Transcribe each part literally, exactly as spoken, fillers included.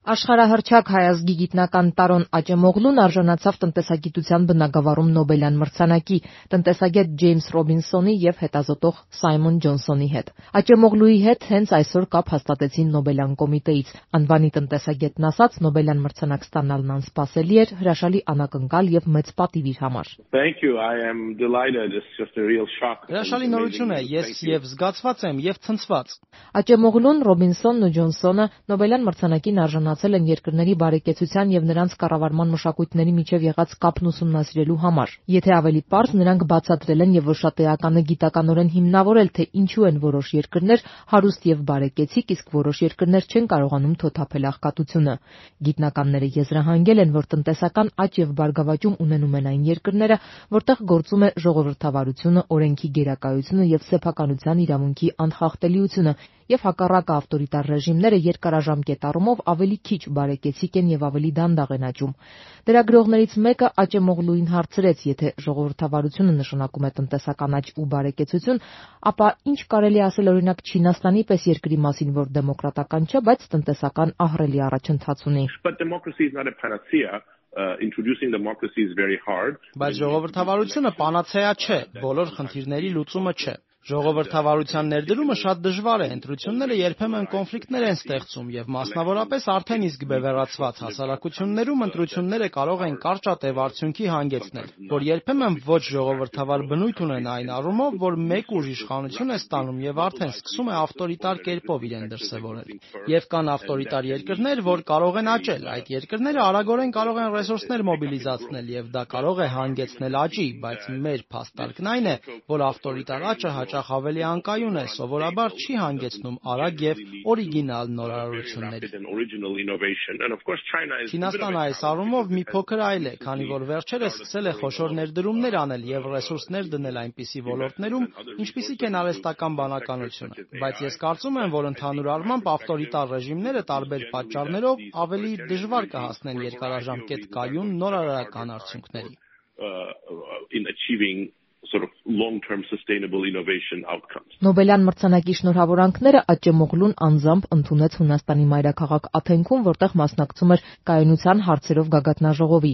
Աշխարհահռչակ հայազգի գիտնական Տարոն Աճեմօղլուն արժանացավ տնտեսագիտության բնագավառում Նոբելյան մրցանակի տնտեսագետ Ջեյմս Ռոբինսոնի եւ հետազոտող Սայմոն Ջոնսոնի հետ։ Աճեմօղլուի հետ հենց այսօր կապ հաստատեցին Նոբելյան կոմիտեից։ Անվանի տնտեսագետն ասաց, Նոբելյան մրցանակ ստանալն անսպասելի էր, հրաշալի անակնկալ եւ մեծ պատիվ իր համար։ Հրաշալի նորություն է, ես եւ զգացված եմ եւ ցնցված։ Աճեմօղլուն, Ռոբինսոնն ու Ջոնսոնը Նոբելյան մրցանակին արժանացել են երկրների բարեկեցության եւ նրանց կառավարման մշակույթների միջև եղած կապն ուսումնասիրելու համար։ Եթե ավելի պարզ, նրանք բացատրել են եւ ոչ շատ էականը գիտականորեն հիմնավորել, թե ինչու են որոշ երկրներ հարուստ եւ բարեկեցիկ, իսկ որոշ երկրներ չեն կարողանում թոթափել աղքատությունը։ Գիտնականները եզրահանգել են, որ տնտեսական աճ եւ բարգավաճում ունենում են այն երկրները, որտեղ գործում է ժողովրդավարությունը, օրենքի գերակայությունը եւ սեփականության իրավունքի անխախտելիությունը, եւ հակառակը ավտորիտար ռեժիմները երկարաժամկետ առումով ավելի քիչ բարեկեցիկ են եւ ավելի դանդաղ են աճում։ Լրագրողներից մեկը Աճեմօղլուին հարցրեց, եթե ժողովրդավարությունը նշանակում է տնտեսական աճ ու բարեկեցություն, ապա ինչ կարելի ասել օրինակ Չինաստանի պես երկրի մասին, որ դեմոկրատական չէ, բայց տնտեսական ահռելի առաջընթաց ունի։ Uh, introducing democracy is very hard. Բայց ժողովրդավարությունը պանացեա չէ, բոլոր խնդիրների լուծումը չէ։ Ժողովրդավարության ներդրումը շատ դժվար է, ընտրությունները երբեմն կոնֆլիկտներ են ստեղծում եւ մասնավորապես արդեն իսկ բևեռացված հասարակություններում ընտրությունները կարող են կարճատև արդյունքի հանգեցնել, որ երբեմն ոչ ժողովրդավար բնույթ ունեն այն առումով, որ մեկ ուժ իշխանություն է ստանում եւ արդեն սկսում է ավտորիտար կերպով իրեն դրսեւորել։ Եվ կան ավտորիտար երկրներ, որ կարող են աճել, այդ երկրները արագորեն կարող են ռեսուրսներ մոբիլիզացնել եւ դա կարող է հանգեցնել աճի, բայց մեր փաստարկն այն է, որ ավտորիտար աճը հաճախ ավելի անկայուն է, սովորաբար չի հանգեցնում արագ եւ օրիգինալ նորարարությունների։ Չինաստանը այս առումով մի փոքր այլ է, քանի որ վերջերս սկսել է խոշոր ներդրումներ անել եւ ռեսուրսներ դնել այնպիսի ոլորտներում, ինչպիսիք են արհեստական բանականությունը։ Բայց ես կարծում եմ, որ ընդհանուր առմամբ ավտորիտար ռեժիմները տարբեր պատճառներով ավելի դժվար կհասնեն երկարաժամկետ կայուն նորարարական արդյունքների։ Sort of long-term sustainable innovation outcomes. Նոբելյան մրցանակի շնորհավորանքները Աճեմօղլուն անձամբ ընդունեց Հունաստանի մայրաքաղաք Աթենքում, որտեղ մասնակցում էր կայունության հարցերով գագաթնաժողովի։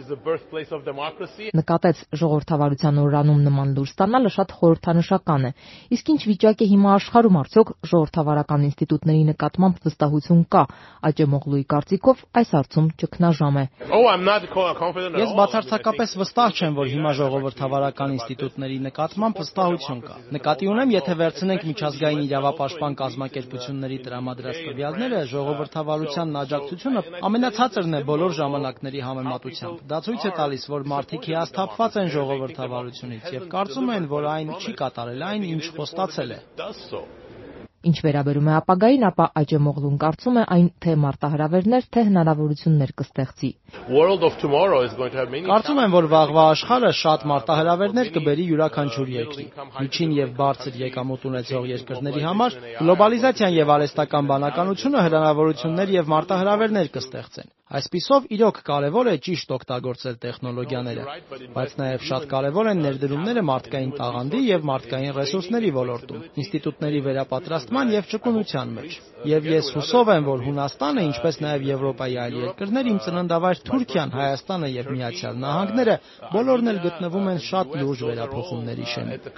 Նկատեց, ժողովրդավարության օրրանում նման լուր ստանալը շատ խորհրդանշական է։ Իսկ ինչ վիճակ է հիմա աշխարհում, արդյոք ժողովրդավարական ինստիտուտների նկատմամբ վստահություն կա։ Աճեմօղլուի կարծիքով այս հարցում ճգնաժամ է։ Ես բացարձակապես վստահ չեմ, որ հիմա ժողովրդավարական ինստիտուտների նկատմամբ վստահություն կա։ Նկատի ունեմ, եթե վերցնենք միջազգային իրավապաշտպան կազմակերպությունների տրամադրած տվյալները, ժողովրդավարության աջակցությունը ամենացածրն է բոլոր ժամանակների համեմատությամբ։ Դա ցույց է տալիս, որ մարդիկ հիասթափված են ժողովրդավարությունից եւ կարծում են, որ այն չի կատարել այն, ինչ խոստացել է։ Ինչ վերաբերում է ապագային, ապա Աճեմօղլուն կարծում է այն թե մարտահրավերներ, թե հնարավորություններ կստեղծի։ Կարծում եմ, որ վաղվա աշխարհը շատ մարտահրավերներ կբերի յուրաքանչյուր երկրի։ Միջին եւ բարձր եկամուտ ունեցող երկրների համար գլոբալիզացիան եւ արհեստական բանականությունը հնարավորություններ եւ մարտահրավերներ կստեղծեն։ Այսպիսով, իրոք կարևոր է ճիշտ օգտագործել տեխնոլոգիաները, բայց նաև շատ կարևոր են ներդրումները մարդկային տաղանդի եւ մարդկային ռեսուրսների ոլորտում, ինստիտուտների վերապատրաստման եւ ճկունության մեջ։ Եվ ես հուսով եմ, որ Հունաստանը, ինչպես նաև Եվրոպայի այլ երկրներ, իմ ծննդավայր Թուրքիան, Հայաստանը եւ Միացյալ Նահանգները բոլորն էլ գտնվում են շատ լուրջ վերափոխումների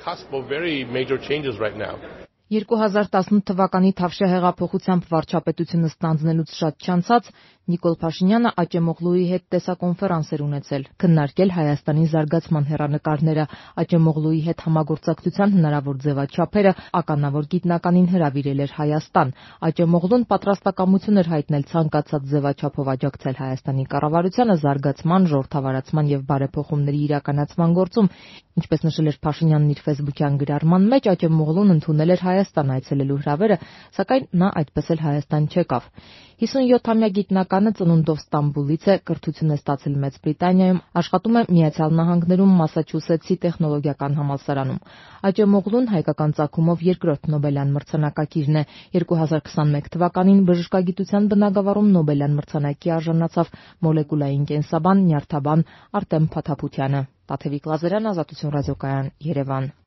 շեմին։ երկու հազար տասնութ թվականի Թավշյա հեղափոխությամբ վարչապետությունը ստանձնելուց շատ չանցած Նիկոլ Փաշինյանը Աճեմօղլուի հետ տեսակոնֆերանս էր ունեցել, քննարկել Հայաստանի զարգացման հեռանկարները, Աճեմօղլուի հետ համագործակցության հնարավոր ձևաչափերը, ականավոր գիտնականին հրավիրել էր Հայաստան։ Աճեմօղլուն պատրաստակամություն էր հայտնել ցանկացած ձևաչափով աջակցել Հայաստանի կառավարությանը զարգացման, ժողովրդավարացման եւ բարեփոխումների իրականացման գործում։ Ինչպես նշել էր Փաշինյանն իր ֆեյսբուքյան գրառման մեջ, Աճեմօղլուն ընդունել էր Հայաստան այցելելու հրավերը, սակայն նա այդպես էլ Հայաստան չեկավ։ հիսունյոթամյա գիտնականը ծնունդով Ստամբուլից է, կրթություն է ստացել Մեծ Բրիտանիայում, աշխատում է Միացյալ Նահանգներում Մասաչուսեթսի տեխնոլոգիական համալսարանում։ Աճեմօղլուն հայկական ծագումով երկրորդ Նոբելյան մրցանակակիրն է։ երկու հազար քսանմեկ թվականին բժշկագիտության բնագավառում Նոբելյան մրցանակի արժանացավ մոլեկուլային կենսաբան, նյարդաբան Արտեմ Փաթափությանը։ Տաթևիկ Լազարյան, Ազատություն ռադիոկայան, Երևան։